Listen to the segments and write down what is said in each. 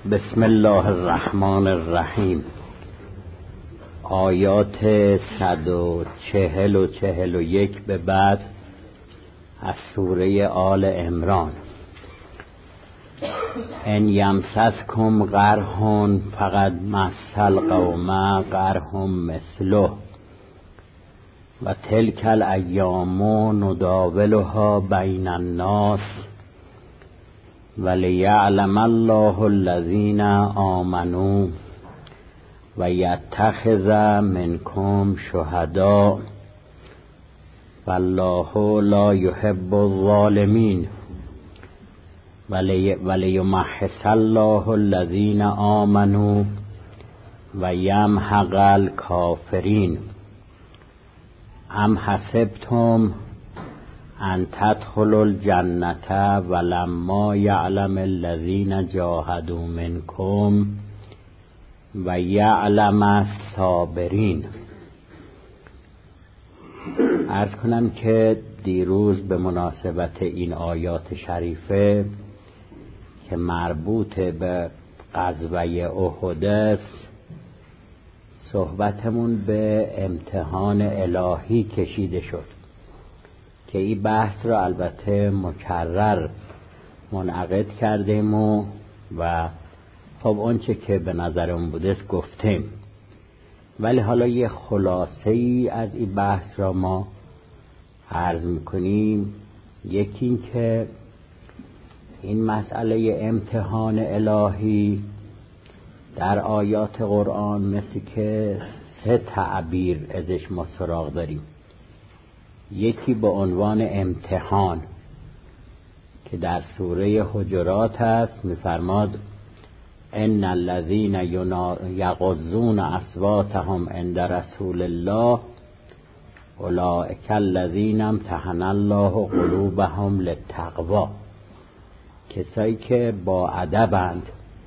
بسم الله الرحمن الرحیم. آیات 140 و 41 به بعد از سوره آل عمران. ان یمسسکم قرح فقد مس القوم قرح مثله و تلک الایام نداولها بین الناس ولیعلم الله الذین آمنوا و یتخذ منکم شهداء والله لا یحب الظالمین ولیمحص الله الذین آمنوا و یمحق الکافرین. ام حسبتم ان تدخلوا الجنة ولما یعلم الذین جاهدوا منکم و یعلم الصابرین. عرض کنم که دیروز به مناسبت این آیات شریفه که مربوط به غزوه احد است، صحبتمون به امتحان الهی کشیده شد که این بحث را البته مکرر منعقد کردیم و خب آنچه که به نظرم بوده گفتیم، ولی حالا یه خلاصه ای از این بحث را ما عرض میکنیم. یکی این که این مسئله امتحان الهی در آیات قرآن مثل که 3 تعبیر ازش ما سراغ داریم. یکی به عنوان امتحان که در سوره حجرات است، میفرماد ان الذين یغضون اصواتهم عند رسول الله اولئک الذین امتحن الله قلوبهم للتقوی. کسایی که با ادبند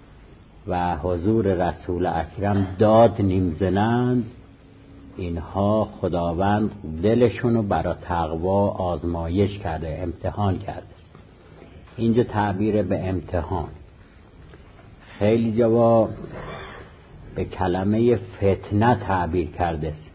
و حضور رسول اکرم داد نمیزنند، اینها خداوند دلشونو برای تقوا آزمایش کرده، امتحان کرده. اینجا تعبیر به امتحان. خیلی جوا به کلمه فتنه تعبیر کرده است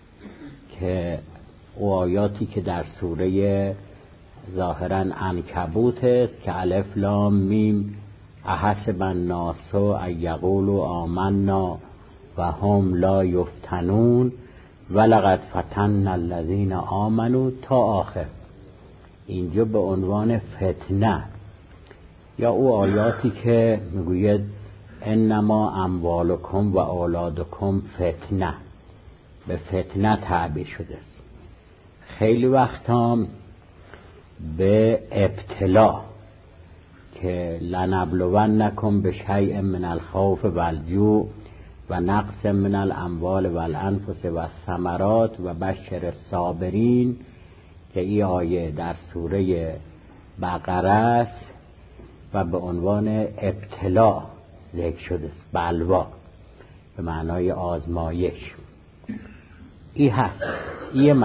که او آیاتی که در سوره ظاهراً عنکبوت است که الف لام میم احسب الناس ان یقولوا آمنا و هم لا یفتنون ولقد فتنا الذین آمنوا تا آخر. اینجا به عنوان فتنه. یا او آیاتی که میگوید انما اموالکم و اولادکم فتنه، به فتنه تعبیر شده است. خیلی وقتا به ابتلا که لنبلونکم بشیء من الخوف والجوع و نقص من الاموال والانفس والثمرات و بشر الصابرین که این آیه در سوره بقره است و به عنوان ابتلا ذکر شده است، بلوا به معنای آزمایش. این هست، این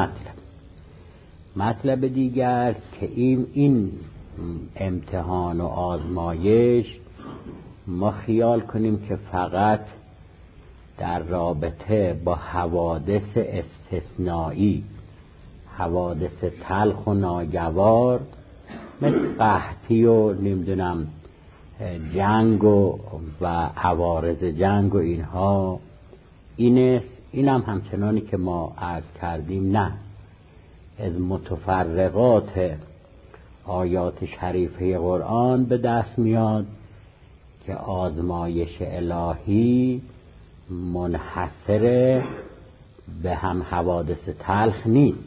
مطلب دیگر که این امتحان و آزمایش ما خیال کنیم که فقط در رابطه با حوادث استثنایی، حوادث تلخ و ناگوار مثل قحطی و نمیدونم جنگ و عوارض جنگ و اینها این هم همچنانی که ما عرض کردیم نه، از متفرقات آیات شریفه قرآن به دست میاد که آزمایش الهی منحصر به هم حوادث تلخ نیست،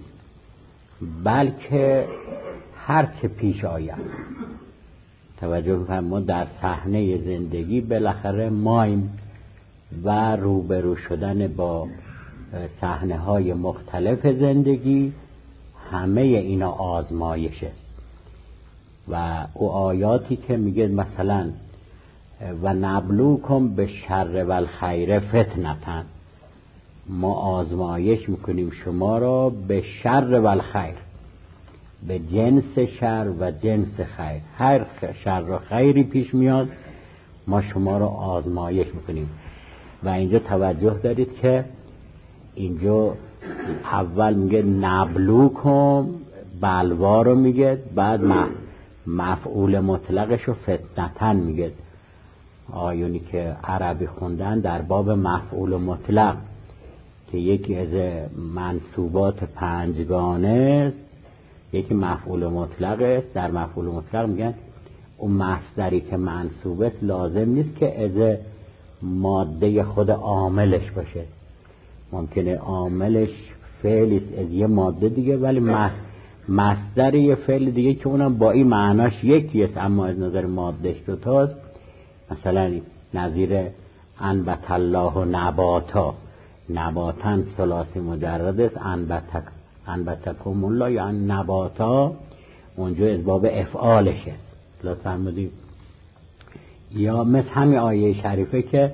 بلکه هر چه پیش آید. توجه کنید ما در صحنه زندگی بالاخره مایم و روبرو شدن با صحنه های مختلف زندگی، همه اینا آزمایش است. و او آیاتی که میگه مثلا و نبلوکم به شر و الخیر فتنتن، ما آزمایش میکنیم شما را به شر و الخیر، به جنس شر و جنس خیر. هر شر و خیری پیش میاد ما شما رو آزمایش میکنیم. و اینجا توجه دارید که اینجا اول میگه نبلوکم، بلوا رو میگه، بعد مفعول مطلقش رو فتنتن میگه. آیونی که عربی خوندن در باب مفعول مطلق که یکی از منصوبات پنجگانه است، یکی مفعول مطلق است. در مفعول مطلق میگن اون مصدری که منصوب است لازم نیست که از ماده خود عاملش باشه، ممکنه عاملش فعلی است از یه ماده دیگه، ولی مصدر یه فعل دیگه که اونم با این معناش یکی است اما از نظر مادهش دوتاست. مثلا نظیر انبت الله و نباتا، نباتن ثلاثی مجرد است، انبتکم الله یا نباتا اونجا از باب افعالشه. لطفا فرمودید. یا مثل همین آیه شریفه که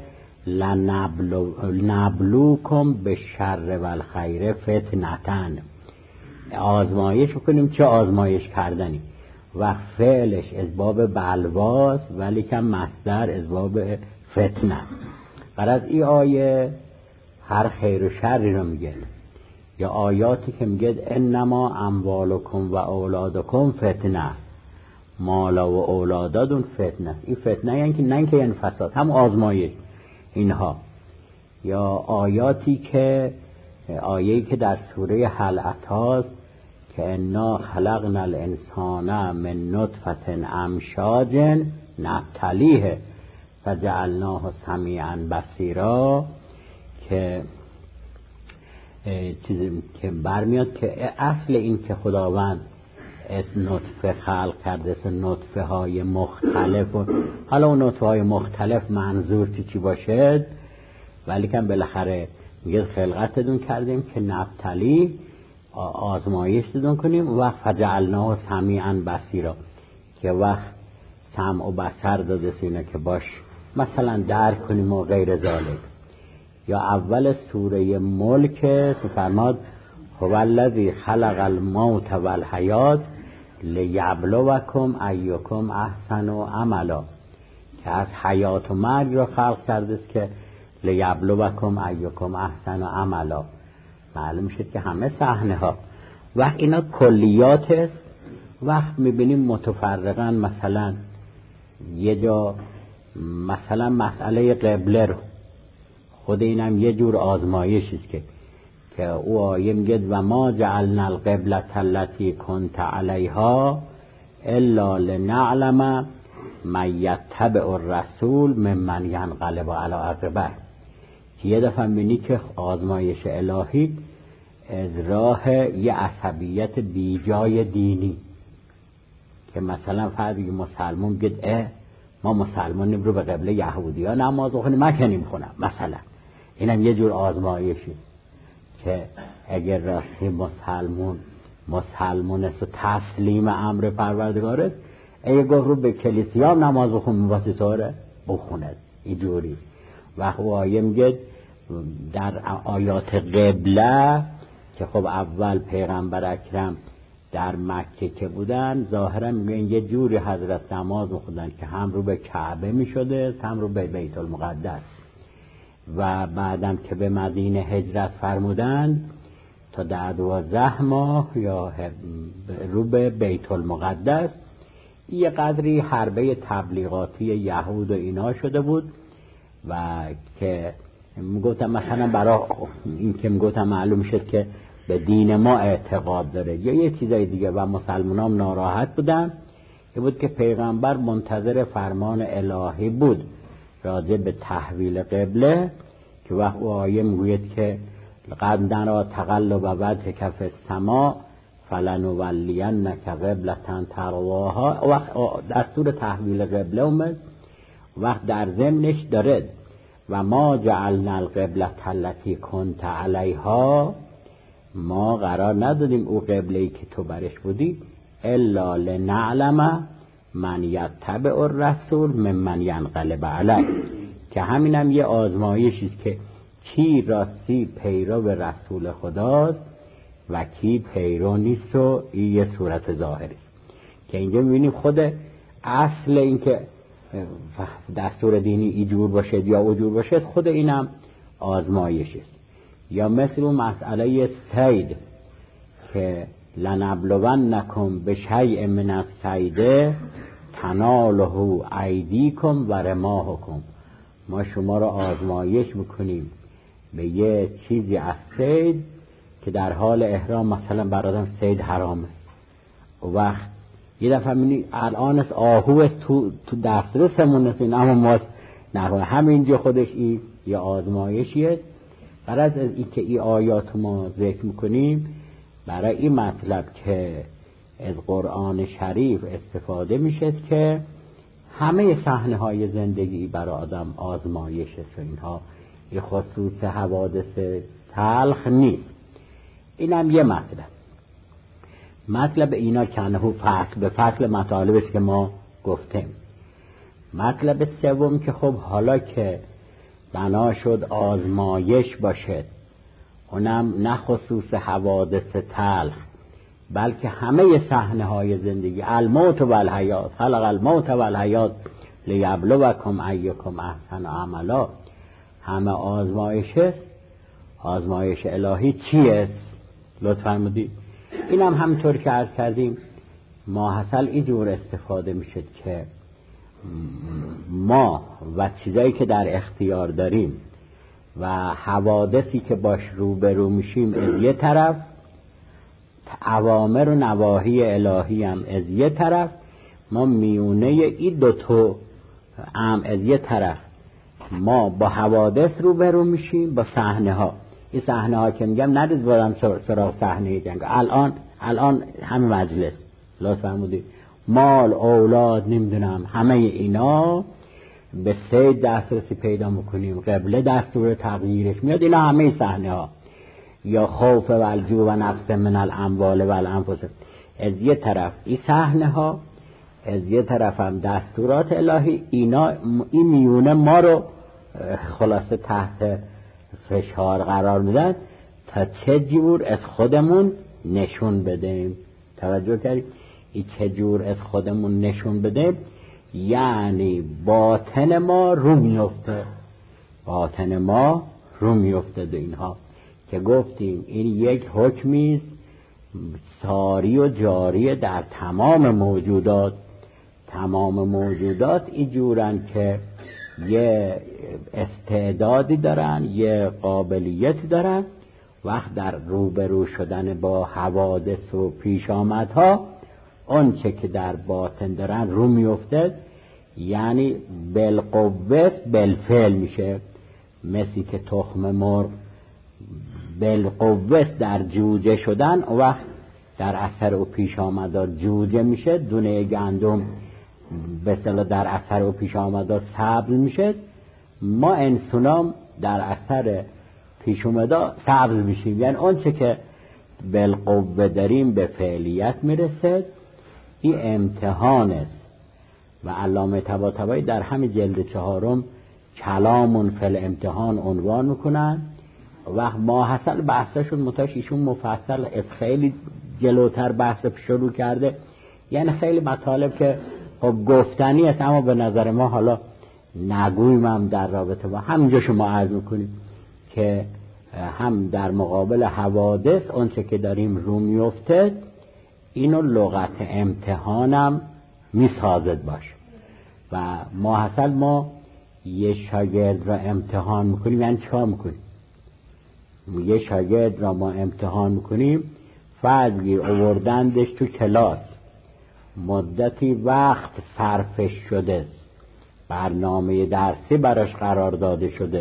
لنبلوکم به شر و الخیر فتنتن، آزمایش کنیم. چه آزمایش کردنی؟ و فعلش از باب بلواس ولی که مصدر از باب فتنه. غرض این آیه هر خیر و شری رو میگه. یا آیاتی که میگه انما اموالکم و اولادکم فتنه، مالا و اولاداتون فتنه. این فتنه یعنی که نه که یعنی فساد، هم آزمایش اینها. یا آیاتی که آیه‌ای که در سوره هل اتاست که انا خلقنا الانسان من نطفه امشاج نبتلیه فجعلناه سمیعا بصیرا، که چیزی که برمیاد که اصل این که خداوند از نطفه خلق کرده، از نطفه های مختلف، و حالا اون نطفه های مختلف منظور چی باشه، ولی که بالاخره میگه خلقتتون کردیم که نبتلی، آزمایش دون کنیم، و فجعلناه سمیعا بصیرا، که وقت سمع و بصر داده سینه که باش مثلا درک کنیم و غیر ذالک. یا اول سوره ملک فرماد هو الذی خلق الموت والحیات لیبلوکم ایکم احسن عملا، که از حیات و مرگ را خلق کرده است که لیبلوکم ایکم احسن عملا. معلوم شد که همه صحنه ها وقت اینا کلیات است. وقت میبینیم متفرقا، مثلا یه جا مثلا مسئله قبله رو، خود اینم یه جور آزمایش است که او آیه میگه و ما جعلنا القبلة التي كنت عليها الا لنعلم من یتبع الرسول ممن ینقلب علی عقبه، که یه دفعه میبینی که آزمایش الهی از راه یه عصبیت بیجای دینی، که مثلا فردی مسلمان بگه ما مسلمانیم رو به قبله یهودی ها نماز بخونیم مکنیم خونم، مثلا اینم یه جور آزمایشی که اگر راستی مسلمان است و تسلیم امر پروردگار است، اگه گفت رو به کلیسیا نماز بخونیم واسه طوره بخوند اینجوری. و آیه میگه در آیات قبله که خب اول پیغمبر اکرم در مکه که بودن ظاهرا میگن یه جوری حضرت نماز میخوندن که هم رو به کعبه میشده هم رو به بیت المقدس، و بعدم که به مدینه هجرت فرمودن تا 12 ماه یا رو به بیت المقدس یه قدری حربه تبلیغاتی یهود و اینا شده بود. و که میگفتم مثلا برای این که میگفتم معلوم شد که به دین ما اعتقاد داره یا یه چیزای دیگه، و مسلمان هم ناراحت بودن. یه بود که پیغمبر منتظر فرمان الهی بود راجع به تحویل قبله، که وقت او آیه میگوید که قد نرا تقلب وجهک فی السماء فلنولینک قبلة ترضاها. وقت دستور تحویل قبله اومد، وقت در ضمنش داره و ما جعلنا القبلة التي كنت علیها، ما قرار ندادیم او قبله‌ای که تو برش بودی الا لنعلم من یتبع الرسول ممن ینقلب علیه، که همینم یه آزمایشی که کی راستی پیرو به رسول خداست و کی پیرو نیست، و این یه صورت ظاهری است که اینجا می‌بینیم خود اصل این که دستور دینی اینجور باشد یا اونجور باشد، خود اینم آزمایش است. یا مثل اون مسئله صید که لنبلونکم بشیء من الصید تناله ایدیکم و رماحکم، ما شما را آزمایش میکنیم به یه چیزی از صید که در حال احرام مثلا برادم صید حرام است، و وقت یه دفعه میبینی الان است آهو است تو دسترسمون است، اما ما نه، همینجا خودش این یه آزمایشی است. غرض از این که این آیات ما ذکر میکنیم برای این مطلب که از قرآن شریف استفاده میشه که همه صحنه های زندگی برای آدم آزمایش است و اینها یه خصوص حوادث تلخ نیست. اینم یه مطلب اینا کنه فصل به فصل مطالب است که ما گفتیم. مطلب سوم که خب حالا که بنا شد آزمایش باشد، اونم نه خصوص حوادث تلخ بلکه همه صحنه های زندگی، الموت و الحیات، خلق الموت و الحیات لیبلوکم ایکم احسن عملا، همه آزمایش است. آزمایش الهی چی است؟ لطفاً فرمودید. اینم همطور که عرض کردیم ماحصل اینجور استفاده میشه که ما و چیزایی که در اختیار داریم و حوادثی که باش روبرو میشیم از یه طرف، اوامر و نواهی الهی هم از یه طرف، ما میونه این دوتو هم از یه طرف ما با حوادث روبرو میشیم، با صحنه ها. این صحنه ها که میگم ندید بودم سراغ صحنه جنگ، الان همه مجلس لطفا فرمودید مال اولاد نمیدونم همه اینا به صید دسترسی پیدا میکنیم، قبله دستور تغییرش میاد، اینا همه صحنه ها. یا خوف و الجوع و نقص من الاموال و الانفس، از یه طرف این صحنه ها، از یه طرف هم دستورات الهی. اینا این میونه ما رو خلاصه تحت فشار قرار میدن تا چه جور از خودمون نشون بدیم. توجه کردید؟ این چه جور از خودمون نشون بدیم یعنی باطن ما رو میفته، باطن ما رو میفته دو اینها که گفتیم این یک حکمی ساری و جاری در تمام موجودات. تمام موجودات این جورن که یه استعدادی دارن، یه قابلیتی دارن، وقت در روبرو شدن با حوادث و پیش آمدها آنچه که در باطن دارن رو میفته، یعنی بالقوه بالفعل میشه. مثل که تخم مرغ بالقوه در جوجه شدن و وقت در اثر او پیش آمدات جوجه میشه، دونه گندم به اصطلاح در اثر او پیش آمدات سبز میشه. ما انسانام در اثر پیش آمدات سبز میشیم، یعنی آنچه که بالقوه داریم به فعلیت میرسه. این امتحان است و علامه طباطبایی در همین جلد 4 کلامون فی الامتحان عنوان میکنن و ماحصل بحثشون متاش ایشون مفصل از خیلی جلوتر بحث شروع کرده، یعنی خیلی مطالب که خب گفتنی است اما به نظر ما حالا نگویم هم در رابطه با همینجا شما عرض میکنیم که هم در مقابل حوادث اونچه که داریم رو میفته اینو لغت امتحانم میسازد باش. و ماحصل ما یه شاگرد را امتحان میکنیم، یعنی چیکار میکنیم؟ یه شاگرد را ما امتحان میکنیم، فرض گیر آوردندش تو کلاس، مدتی وقت صرفش شده، برنامه درسی براش قرار داده شده،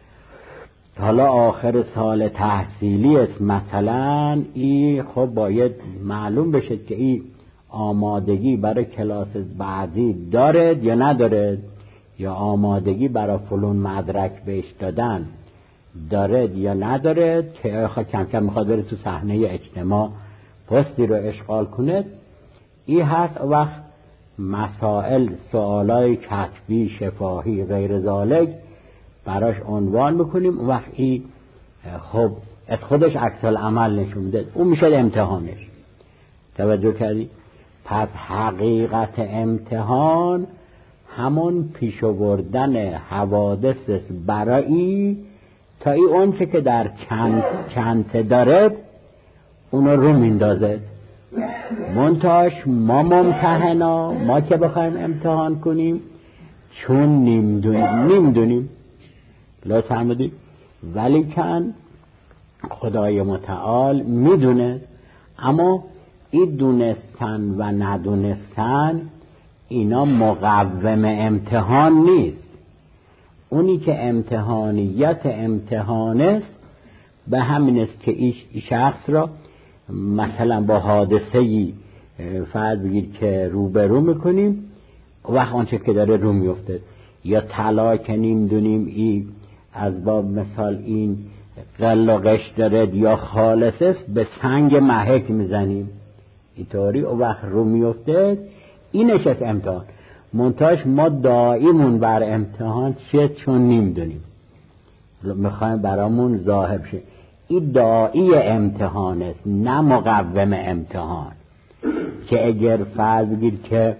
حالا آخر سال تحصیلی است مثلا، این خب باید معلوم بشه که این آمادگی برای کلاس بعدی دارد یا ندارد، یا آمادگی برای فلان مدرک بهش دادن دارد یا ندارد، که کم کم میخواد بره تو صحنه اجتماع پستی رو اشغال کنه. این هست. وقت مسائل سوالای کتبی شفاهی غیر ذالک براش عنوان میکنیم، وقت این خب از خودش عکس العمل نشون میده، اون میشه امتحانش. توجه کردی؟ پس حقیقت امتحان همون پیش آوردن حوادث برای تا ای اون چه که در چند داره اونو رو میندازه. منتاش ما ممتحنا، ما که بخوایم امتحان کنیم چون نمیدونیم لطفا فرمودید، ولی کن خدای متعال میدونه. اما این دونستن و ندونستن اینا مقوم امتحان نیست. اونی که امتحانیت امتحان است به همین است که این شخص را مثلا با حادثه‌ای فرض بگیر که روبرو میکنیم و آنچه که داره رو میفته، یا طلا که نمیدونیم این از باب مثال این قل و قش داره یا خالص است، به سنگ محک میزنیم اینطوری و وقت رو میفته. اینش از امتحان. منتاش ما دائمون بر امتحان چیه چون نمیدونیم، میخوایم برامون ظاهر شه. این داعی امتحان است نه مقوم امتحان. که اگر فرض بگیر که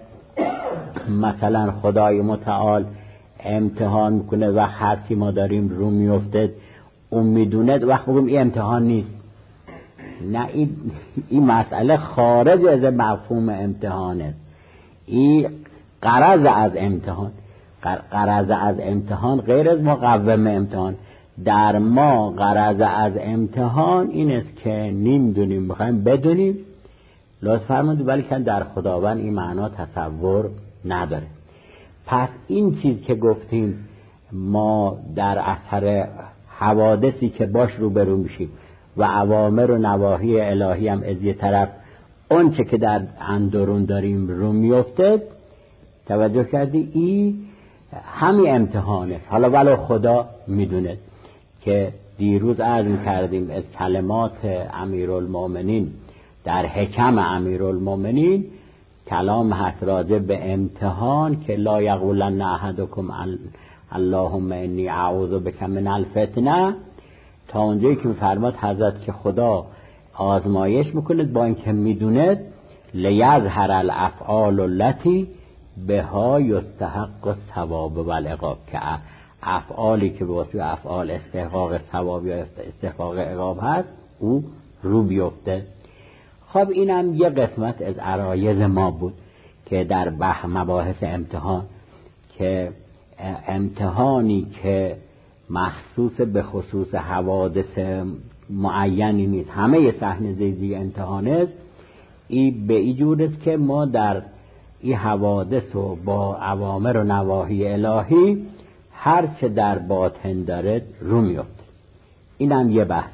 مثلا خدای متعال امتحان میکنه و هرچی ما داریم رو میفته اون میدونه، وقت بگیم این امتحان نیست. نه، این مسئله خارج از مفهوم امتحان است. این غرض از امتحان، غرض از امتحان غیر از مقوم امتحان. در ما غرض از امتحان این است که نمیدونیم میخوایم بدونیم، لطف فرمودید، ولی که در خداوند این معنا تصور نداره. پس این چیز که گفتیم ما در اثر حوادثی که باش روبرو میشیم و اوامر و نواهی الهی هم از یه طرف اون چه که در اندرون داریم رو میفته، توجه کردی این همین امتحانه. حالا ولو خدا میدونه که دیروز عرض کردیم از کلمات امیرالمومنین در حکم امیرالمومنین کلام هست راجع به امتحان که لا یقولن احدکم اللهم انی اعوذ بک من الفتنه، تا اونجایی که میفرماد حضرت که خدا آزمایش میکنه با اینکه میدونه لیظهر الافعال التي بها یستحق الثواب و العقاب، که افعالی که به واسطه افعال استحقاق ثواب یا استحقاق عقاب هست او رو بیفته. خب اینم یه قسمت از عرایض ما بود که در مباحث امتحان، که امتحانی که مخصوص به خصوص حوادث معینی نیست، همه صحنه زیدی امتحان است. این به این جور است که ما در این حوادث و با اوامر و نواهی الهی هر چه در باطن داره رو میفته. اینم یه بحث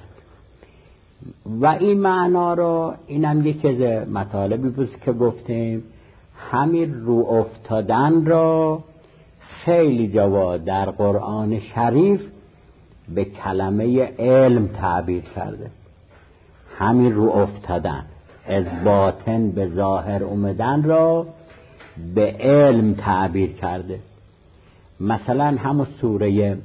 و این معنا رو، اینم یکی از مطالبی بود که گفتیم. همین رو افتادن را خیلی جا در قرآن شریف به کلمه علم تعبیر کرده. همین رو افتادن از باطن به ظاهر اومدن را به علم تعبیر کرده. مثلا همون سوره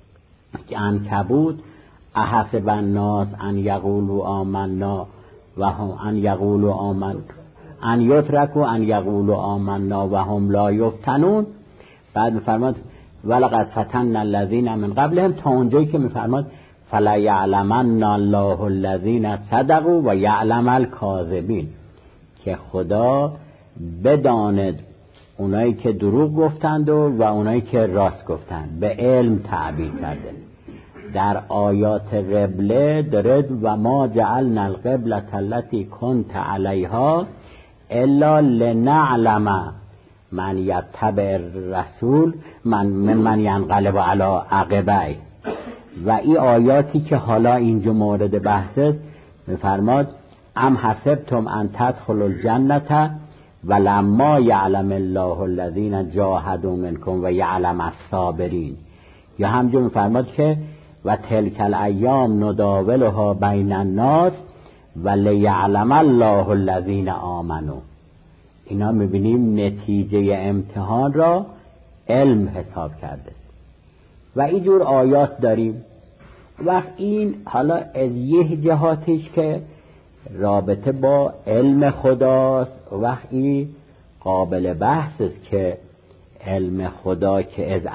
عنکبوت احسب الناس ان یقولوا آمنا و هم ان یقولوا آمنا ان یترکوا ان یقولوا آمنا و هم لا یفتنون. بعد میفرماد ولقد فتنا الذین من قبلهم، تا اونجایی که میفرماد فلا یعلمن الله الذین صدقوا و یعلم الکاذبین، که خدا بداند اونایی که دروغ گفتند و اونایی که راست گفتند. به علم تعبیر کرده. در آیات قبله دارد و ما جعلنا القبلة التي كنت علیها الا لنعلم من یتبع الرسول من ینقلب علی عقبیه. و این آیاتی که حالا اینجا مورد بحث است میفرماد ام حسبتم ان تدخلوا الجنة ولما یعلم الله الذین جاهدوا منکم و یعلم الصابرین. یا همجور میفرماد که و تلک الایام نداولها بین الناس و لیعلم الله الذین آمنوا. اینا میبینیم نتیجه امتحان را علم حساب کرده. و اینجور آیات داریم. وقت این حالا از یه جهاتش که رابطه با علم خداست، وقت این قابل بحث است که علم خدا که از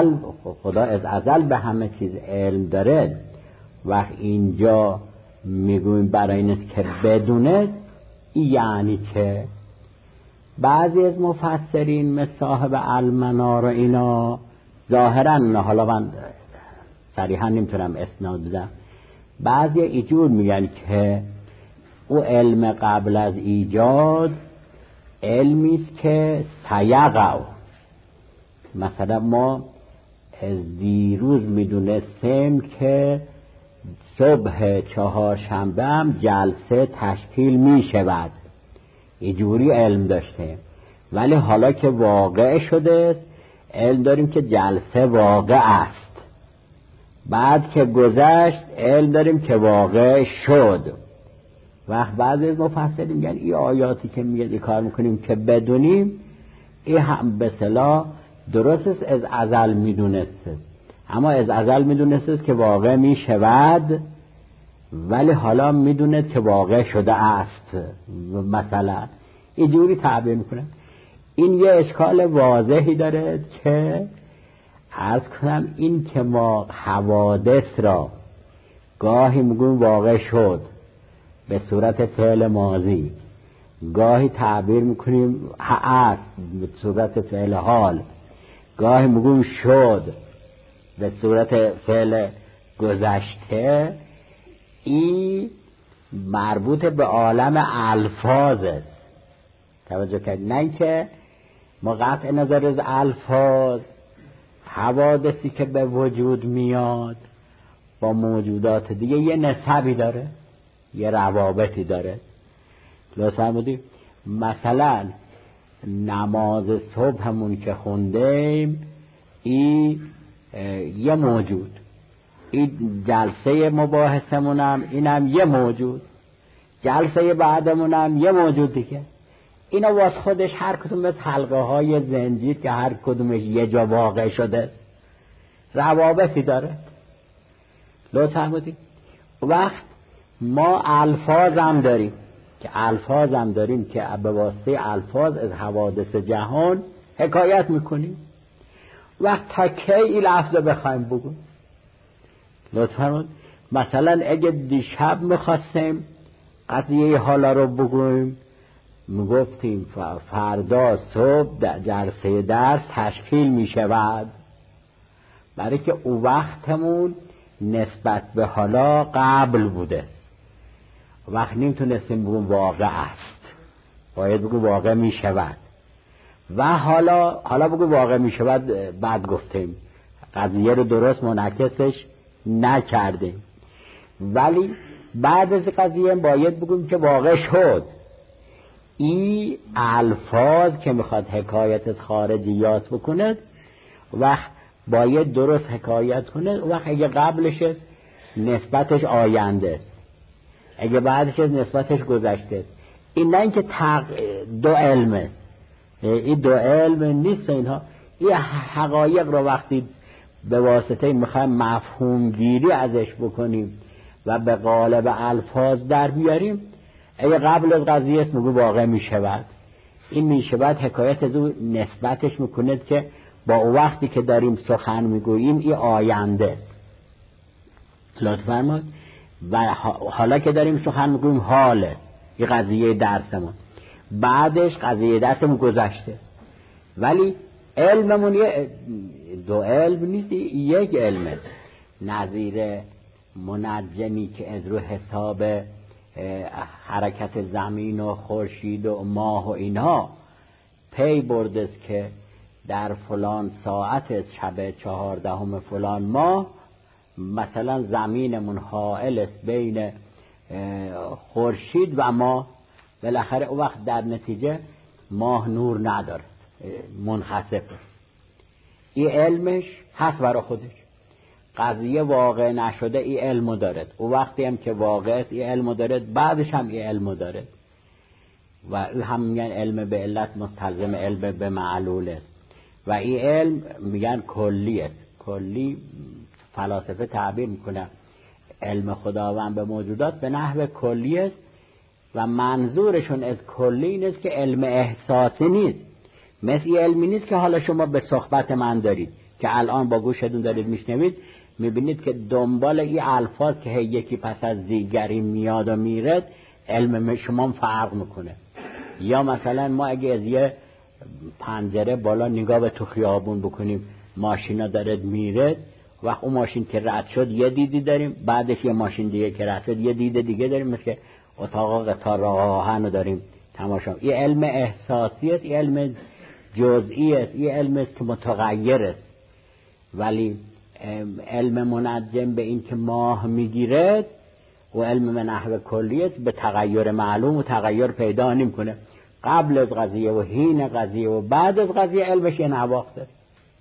ازل به همه چیز علم داره، وقت اینجا میگویم برای این است که بدونه، یعنی که بعضی از مفسرین مثل صاحب المنار و اینا ظاهرا، حالا من صریحا نمیتونم اسناد بدم، بعضی اینجور میگن که او علم قبل از ایجاد علمی است که سیقع. مثلا ما از دیروز میدونستیم که صبح چهارشنبه هم جلسه تشکیل میشود، اینجوری علم داشتیم، ولی حالا که واقع شده است علم داریم که جلسه واقع است. بعد که گذشت علم داریم که واقع شد. وقت بعضی از مفسرین میگن این آیاتی که میگه این کار میکنیم که بدونیم، این هم به اصطلاح درست است از ازل میدونست، اما از ازل میدونست که واقع میشود، ولی حالا میدوند که واقع شده است. مثلا اینجوری تعبیر میکنه. این یه اشکال واضحی داره که عرض کنم این که ما حوادث را گاهی میگویم واقع شد به صورت فعل ماضی، گاهی تعبیر میکنیم هست به صورت فعل حال، گاهی میگویم شد به صورت فعل گذشته. این مربوط به عالم الفاظ است، توجه کنید، نه که ما قطع نظر از الفاظ حوادثی که به وجود میاد با موجودات دیگه یه نسبی داره، یه روابطی داره. لطفا بودیم مثلا نماز صبحمون که خوندیم این یه موجود، این جلسه مباحثمونم اینم یه موجود، جلسه بعدمونم یه موجود دیگه. اینا واس خودش هر کدوم از حلقه های زنجیر که هر کدومش یه جا واقع شده است روابطی داره. لطفا بودیم وقت ما الفاظم داریم که به واسطه الفاظ از حوادث جهان حکایت میکنیم. وقت تا کی این لفظ بخوایم بگویم؟ لطفا مثلا اگه دیشب میخواستیم قضیه حالا رو بگویم، میگفتیم فردا صبح در جلسه درس تشکیل میشود، برای که او وقتمون نسبت به حالا قبل بوده. وقت نمیتونستیم بگویم واقع است، باید بگویم واقع میشود، و حالا بگویم واقع میشود. بعد گفتیم قضیه رو درست منعکسش نکردیم، ولی بعد از قضیه باید بگویم که واقع شد. این الفاظ که میخواد حکایت از خارجیات بکنه وقت باید درست حکایت کنه. وقت اگه قبلش است نسبتش آینده است، اگه بعدش است نسبتش گذشته است. این نه اینکه دو علمه، این دو علم نیست. اینها این حقایق رو وقتی به واسطه میخوایم مفهوم گیری ازش بکنیم و به قالب الفاظ در بیاریم، اگه قبل از قضیه است میگو واقع میشود، این میشود حکایت از اون نسبتش میکنه که با اون وقتی که داریم سخن میگوییم این آینده است. لطفاً فرمایید. و حالا که داریم سخن میگوییم حاله، این قضیه درسمون، بعدش قضیه درسمون گذشته. ولی علممون دو علم نیست، یک علمه. نظیر منجمی که از رو حساب حرکت زمین و خورشید و ماه و اینها پی برده است که در فلان ساعت از شب 14 فلان ماه مثلا زمینمون حائل است بین خورشید و ماه، بالاخره او وقت در نتیجه ماه نور نداره، منخسف. این علمش هست برای خودش، قضیه واقع نشده این علمو دارد. او وقتی هم که واقع است این علمو دارد، بعدش هم این علمو دارد. و هم میگن علم به علت مستلزم علم به معلول است. و این علم میگن کلی است. کلی فلاسفه تعبیر میکنن علم خداوند به موجودات به نحو کلی است و منظورشون از کلی این است که علم احساسی نیست. مثل علمی نیست که حالا شما به صحبت من دارید که الان با گوشتون دارید میشنوید، میبینید که دنبال این الفاظ که یکی پس از دیگری میاد و میره علم شما فرق میکنه. یا مثلا ما اگه از یه پنجره بالا نگاه به تو خیابون بکنیم، ماشینا داره میره، وقت اون ماشین که رد شد یه دیدی داریم، بعدش یه ماشین دیگه که رد شد یه دید دیگه داریم، مثل که اتاق قطار راه آهن رو داریم تماشا. این علم احساسی است، این علم جزئی است، این علم است که متغیر است. ولی علم منجم به این که ماه میگیرد و علم نحو کلی است، به تغییر معلوم و تغییر پیدا نمیکنه. قبل از قضیه و حین قضیه و بعد از قضیه علمش یه نواخت است.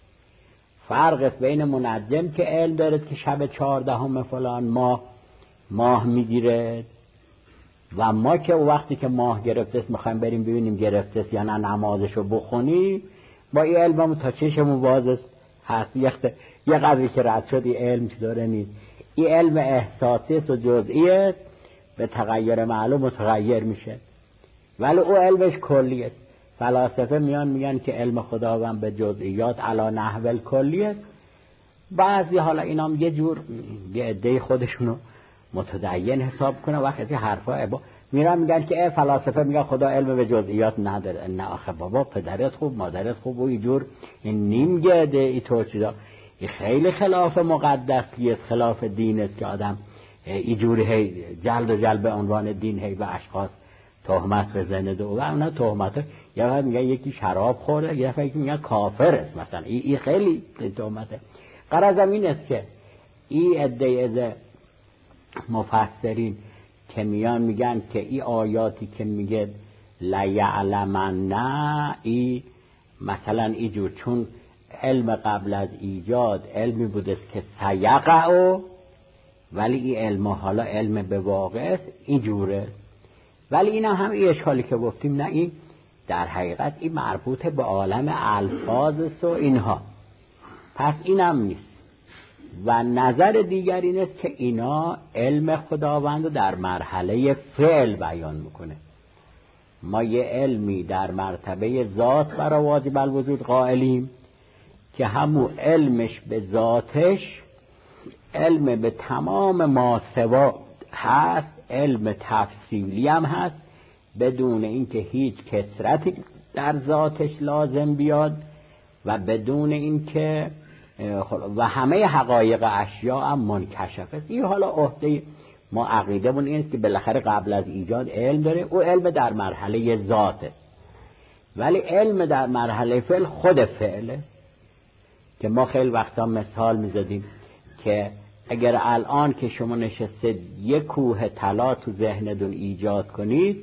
فرق است بین منجم که علم دارد که شب 14 فلان ماه میگیرد و ما که وقتی که ماه گرفته است میخوایم بریم ببینیم گرفته است یا نه نمازشو بخونی، با این علممون تا چشمون باز است هست یه قدری که رد شد این علم چطوره نیست. این علم احساسی است و جزئی است، به تغییر معلوم متغیر میشه، ولی او علمش کلی است. فلاسفه میگن که علم خداوند به جزئیات علی نحو الکلی است. بعضی حالا اینام یه جور یه عده خودشونو متدین حساب کنه، وقتی حرفا میگن که فلاسفه میگن خدا علم به جزئیات نداره. نه آخه بابا، پدرت خوب مادرت خوب و اینجور این نیم گرده ای تو چیزا، این خیلی خلاف مقدسی است، خلاف دین است که آدم اینجوری هی جلد و جلب به عنوان دین هی به اشخاص تهمت بزنه. و اونا تهمت یا بعد میگن یکی شراب خورده، یا فکر میگن کافر است مثلا. این خیلی تهمته. غرضم این است که این عده از مفسرین که میگن که این آیاتی که میگه لیعلمن، ای مثلا اینجور چون علم قبل از ایجاد علمی بوده که سیقع، ولی این علم حالا علم به واقع است اینجوره. ولی این هم این اشکالی که گفتیم، نه این در حقیقت این مربوط به عالم الفاظ است و اینها، پس اینم نیست. و نظر دیگر این است که اینا علم خداوند رو در مرحله فعل بیان میکنه. ما یه علمی در مرتبه ذات برای واجب الوجود قائلیم که همون علمش به ذاتش علم به تمام ما سوا هست، علم تفصیلی هم هست، بدون اینکه هیچ کثرتی در ذاتش لازم بیاد و بدون اینکه و همه حقایق اشیاء هم منکشف است. این حالا عهده ما عقیده مون این است که بالاخره قبل از ایجاد علم داره، او علم در مرحله ذاته. ولی علم در مرحله فعل خود فعله که ما خیلی وقتا مثال میزدیم که اگر الان که شما نشستید یک کوه طلا تو ذهنتون ایجاد کنید،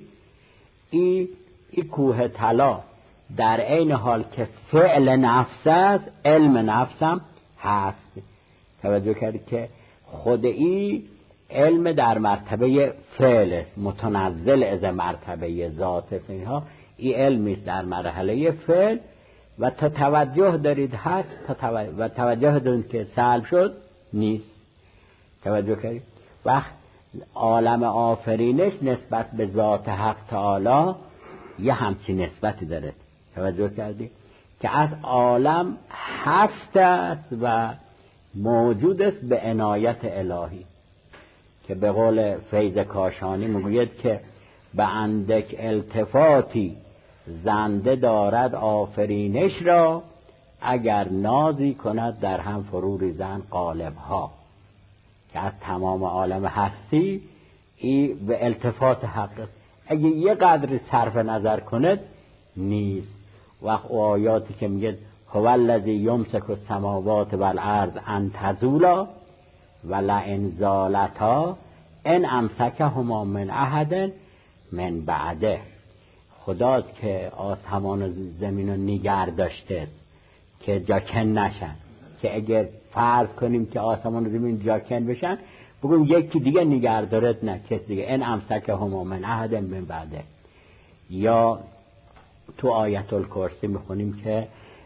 این کوه طلا در عین حال که فعل نفس است، علم نفس هم هست. توجه کردید که خود این علم در مرتبه فعل است، متنزل از مرتبه ذات است. اینها این علمی است در مرحله فعل و تا توجه دارید هست و توجه دارید که سلب شد نیست. توجه کردید وقت عالم آفرینش نسبت به ذات حق تعالی یه همچین نسبتی داره. توجه کردید که از عالم هست است و موجود است به عنایت الهی، که به قول فیض کاشانی میگوید که به اندک التفاتی زنده دارد آفرینش را، اگر نازی کند در هم فرو ریزند قالب ها. که از تمام عالم هستی این به التفات حق است، اگه یه قدری صرف نظر کند نیست. وقت آیاتی که میگه هو الذی یمسک السماوات والارض ان تزولا ولئن زالتا ان امسکهما من احد من بعده، خداست که آسمان و زمین رو نگه داشته که جاکن نشن، که اگر فرض کنیم که آسمان و زمین جاکن بشن بگیم یکی دیگه نگه دارد، نه کسی دیگه. ان امسکهما من احد من بعده. یا تو آیت الکرسی میخونیم که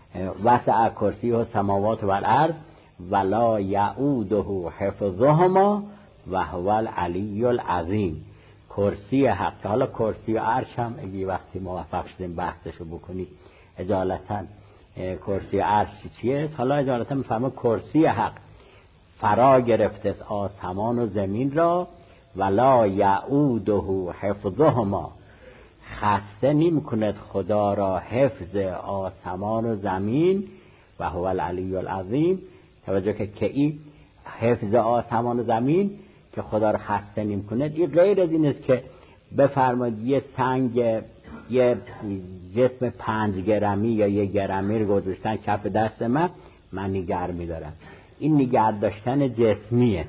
وسع کرسی و سماوات و الارض ولا یعوده حفظهما و هو العلی العظیم. کرسی حق، حالا کرسی و عرش هم اگه وقتی موفق شدیم بحثشو بکنید اجالتا کرسی عرش چیه، حالا اجالتا میفهمه کرسی حق فرا گرفته آسمان و زمین را، ولا یعوده حفظهما، خسته نمی کند خدا را حفظ آسمان و زمین، و هو العلی العظیم. توجه که این حفظ آسمان و زمین که خدا را خسته نمی کند، این غیر از این است که بفرمایید یه سنگ، یه جسم 5 گرمی یا 1 گرمی رو گذاشتن کف دست من نگه می‌دارم. این نگه داشتن جسمیه.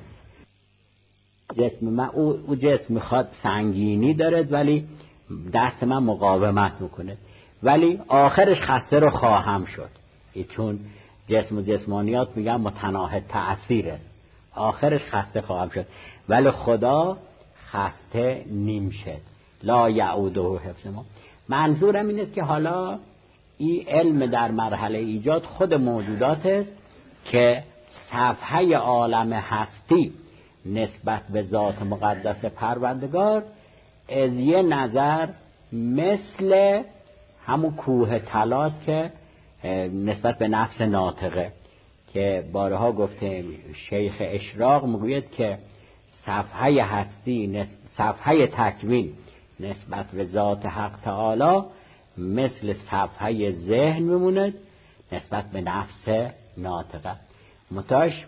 جسم من او جسم میخواد سنگینی دارد ولی دست من مقاومت میکنه، ولی آخرش خسته رو خواهم شد. چون جسم و جسمانیات میگن متناهی تأثیره، آخرش خسته خواهم شد، ولی خدا خسته نیم شد. لا یعوده حفظهما. منظورم این است که حالا این علم در مرحله ایجاد خود موجودات است که صفحه عالم هستی نسبت به ذات مقدس پروردگار از یه نظر مثل همون کوه طلاست که نسبت به نفس ناطقه، که بارها گفته شیخ اشراق میگوید که صفحه هستی صفحه تکوین نسبت به ذات حق تعالی مثل صفحه ذهن میموند نسبت به نفس ناطقه. متاش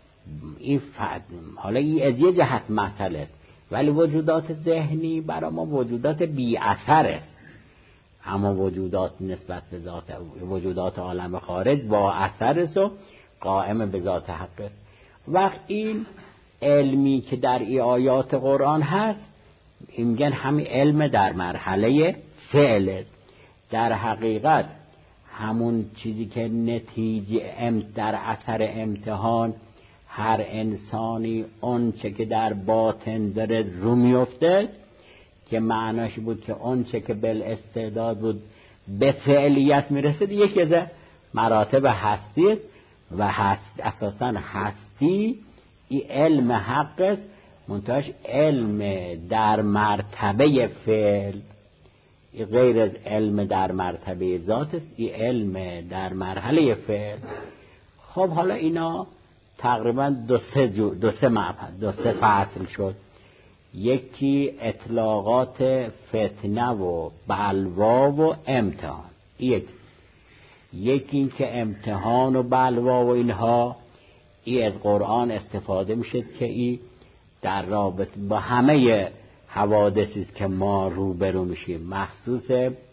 این حالا این از یه جهت مسئله است، ولی وجودات ذهنی برای ما وجودات بی اثر است، اما وجودات نسبت به ذات وجودات عالم خارج با اثر است و قائم به ذات حق است. وقت این علمی که در ای آیات قرآن هست میگن همین علم در مرحله فعل، در حقیقت همون چیزی که نتیجه در اثر امتحان هر انسانی اون چه که در باطن داره رو میفته، که معناش بود که اون چه که بالاستعداد بود به فعلیت میرسد، یکی از مراتب هستی است و اساسا هستی این علم حق است، منتهاش علم در مرتبه فعل، غیر از علم در مرتبه ذات است، این علم در مرحله فعل. خب حالا اینا تقریبا دو سه فصل شد. یکی اطلاقات فتنه و بلوا و امتحان، یکی این که امتحان و بلوا و اینها ای از قرآن استفاده میشه که ای در رابطه با همه حوادثی که ما روبرو میشیم، مخصوص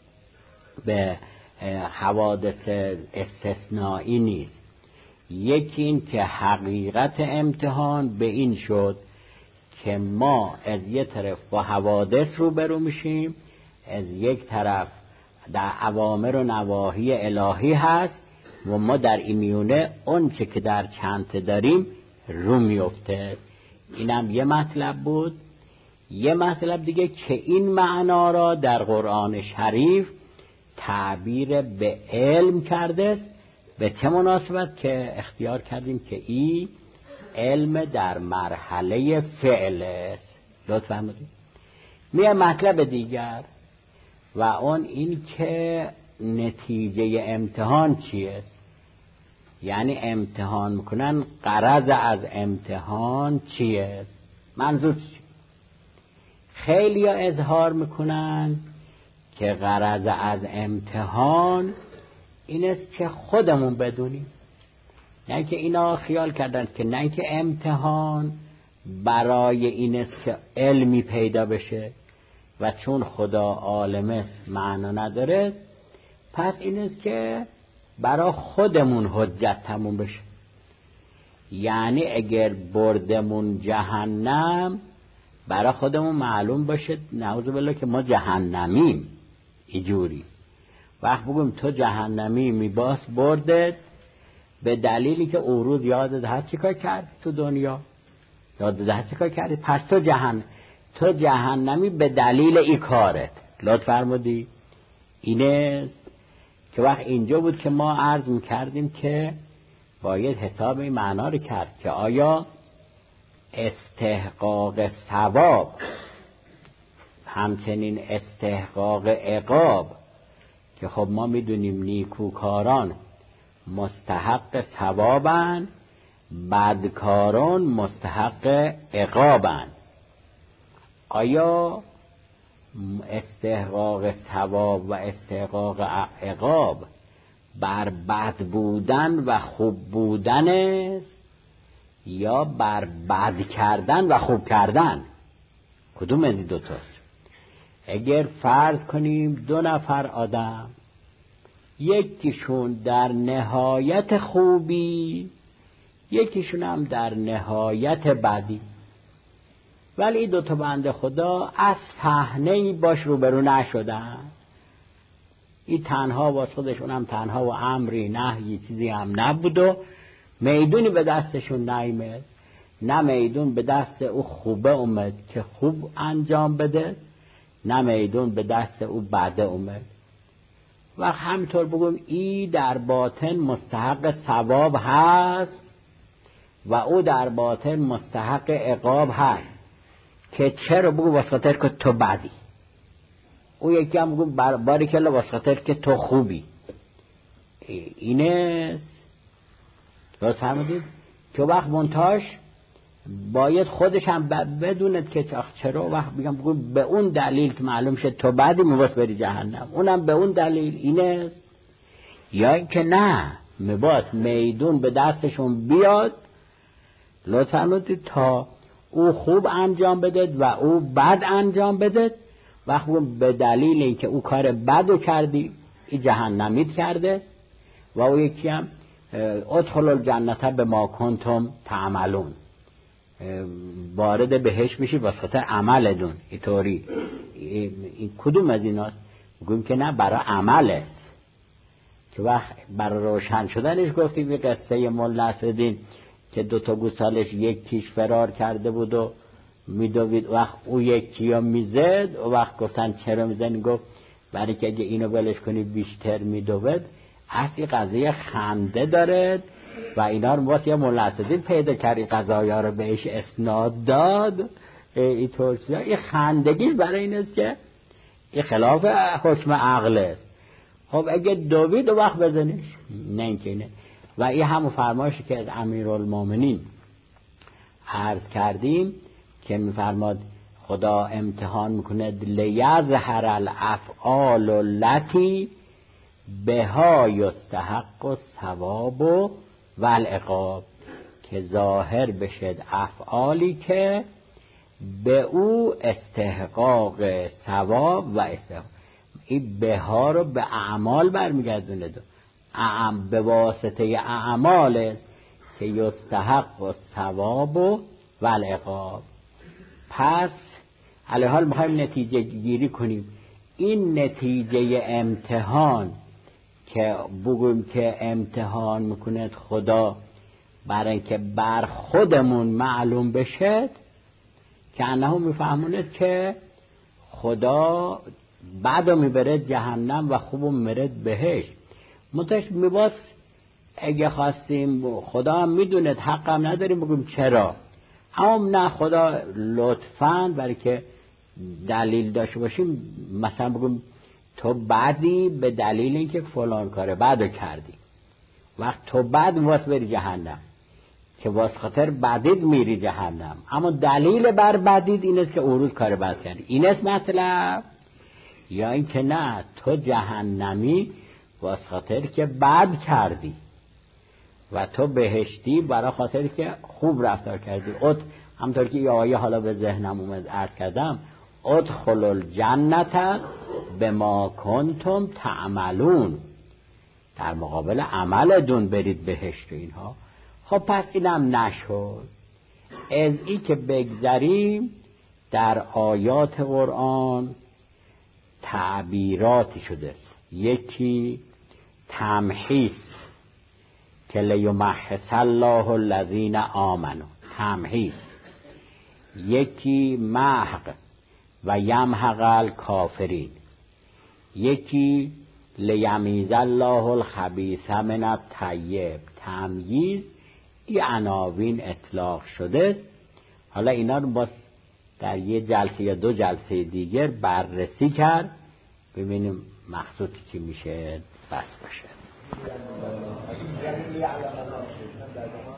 به حوادث استثنایی نیست. یکی این که حقیقت امتحان به این شد که ما از یک طرف با حوادث روبرو میشیم، از یک طرف در اوامر و نواهی الهی هست و ما در این میونه اون چه که در چنته داریم رو میفته. اینم یه مطلب بود. یه مطلب دیگه که این معنا را در قرآن شریف تعبیر به علم کرده است. به چه مناسبت که اختیار کردیم که این علم در مرحله فعل است. لطفاً فرمودید. میه مطلب دیگر و اون این که نتیجه امتحان چیه، یعنی امتحان میکنن، غرض از امتحان چیه، منظور چیه. خیلی ها اظهار میکنن که غرض از امتحان این است که خودمون بدونیم، نه که اینا خیال کردن که نه که امتحان برای این است که علمی پیدا بشه و چون خدا عالم است معنا نداره، پس این است که برای خودمون حجت تموم بشه. یعنی اگر بردمون جهنم برای خودمون معلوم باشه نعوذ بالله که ما جهنمیم. اینجوری وقت بگیم تو جهنمی میباس بردت به دلیلی که او روز یادت هست چیکار کردی تو دنیا، یادت هست چیکار کردی، پس تو جهنمی به دلیل ای کارت. لطف فرمودی. اینه که وقت اینجا بود که ما عرض میکردیم که باید حساب این معنا رو کرد که آیا استحقاق ثواب همچنین استحقاق عقاب که خب ما میدونیم نیکوکاران مستحق ثوابن، بدکاران مستحق عقابن. آیا استحقاق ثواب و استحقاق عقاب بر بد بودن و خوب بودن است یا بر بد کردن و خوب کردن؟ کدوم از این دوتاست؟ اگر فرض کنیم 2 نفر آدم، یکیشون در نهایت خوبی، یکیشون هم در نهایت بدی، ولی این 2 بنده خدا از صحنه‌ای باش روبرو نشدن، این تنها واسه خودشون هم تنها و امری نهی چیزی هم نبود و میدونی به دستشون نیامد، نه میدون به دست او خوبه اومد که خوب انجام بده، نه میدون به دست او بده اومد. و همینطور بگم ای در باطن مستحق ثواب هست و او در باطن مستحق عقاب هست، که چرا بگو واسه خاطر که تو بدی، او یکی هم بگو باریکلا واسه خاطر که تو خوبی. اینه درست فهمیدید که وقت منتاش باید خودش هم بدوند که چرا وقت بگو به اون دلیل که معلوم شد تو بدی میباس بری جهنم، اونم به اون دلیل اینه، یا اینکه نه میباس میدون به دستشون بیاد لطفا فرمودید تا او خوب انجام بدد و او بد انجام بدد. وقت به دلیل اینکه او کار بدو کردی این جهنمیت کرده و او یکی هم ادخلوا الجنة بما کنتم تعملون، وارد بهشت میشی واسه خاطر عملتون. اینطوری این کدوم از ایناست؟ میگیم که نه برای عمله، که وقت برای روشن شدنش گفتیم یه قصه مولا نصرالدین که 2 گوسالش یکیش فرار کرده بود و میدوید، وقت او یکی رو میزد و وقت گفتن چرا میزنی؟ گفت برای که اگه اینو بلش کنی بیشتر میدوید. اصلی قضیه خنده دارد و اینا رو واسه مولا نصرالدین پیدا کردی قضایا رو بهش اسناد داد. این طورسیا این خندگی برای این است که این خلاف حکم عقل است. خب اگه دوید و وقت بزنیش نه اینکه اینه. و این همون فرمایشی که از امیرالمومنین عرض کردیم که میفرماد خدا امتحان میکند لیظهر الافعال التي بها یستحق الثواب و العقاب، که ظاهر بشد افعالی که به او استحقاق ثواب و استحقاق. این بها رو به اعمال برمیگردونه، به واسطه اعمال است که یستحق الثواب و العقاب. پس علی حال میخوایم نتیجه گیری کنیم. این نتیجه امتحان که بگویم که امتحان میکند خدا برای اینکه بر خودمون معلوم بشه، که انه میفهموند که خدا بعدو میبرد جهنم و خوبو میبرد بهشت. منتش میباس اگه خواستیم خدا هم میدوند حق هم نداریم بگیم چرا، اما نه خدا لطفاً برای که دلیل داشته باشیم مثلا بگیم تو بعدی به دلیل اینکه فلان کاره بعدو کردی، وقت تو بعد واس بری جهنم که واس خاطر بعدید میری جهنم، اما دلیل بر بعدید این است که اون روز کار بد کردی. این است مطلب، یا اینکه نه تو جهنمی واس خاطر که بد کردی و تو بهشتی برای خاطر که خوب رفتار کردی. همطور که آیه حالا به ذهنم اومد عرض کردم ادخلوا الجنة بما کنتم تعملون، در مقابل عملتون برید بهشت و اینها. خب پس اینم نشد. از این که بگذریم در آیات قرآن تعبیراتی شده است. یکی تمحیص که لیمحص الله الذین آمنوا، تمحیص. یکی محق و یمحق الکافرین. یکی لیمیز الله الخبیث من الطیب، تمییز. این عناوین اطلاق شده است. حالا اینا رو باز در یه جلسه یا 2 جلسه دیگر بررسی کرد، ببینیم مقصود چی میشه بس باشه.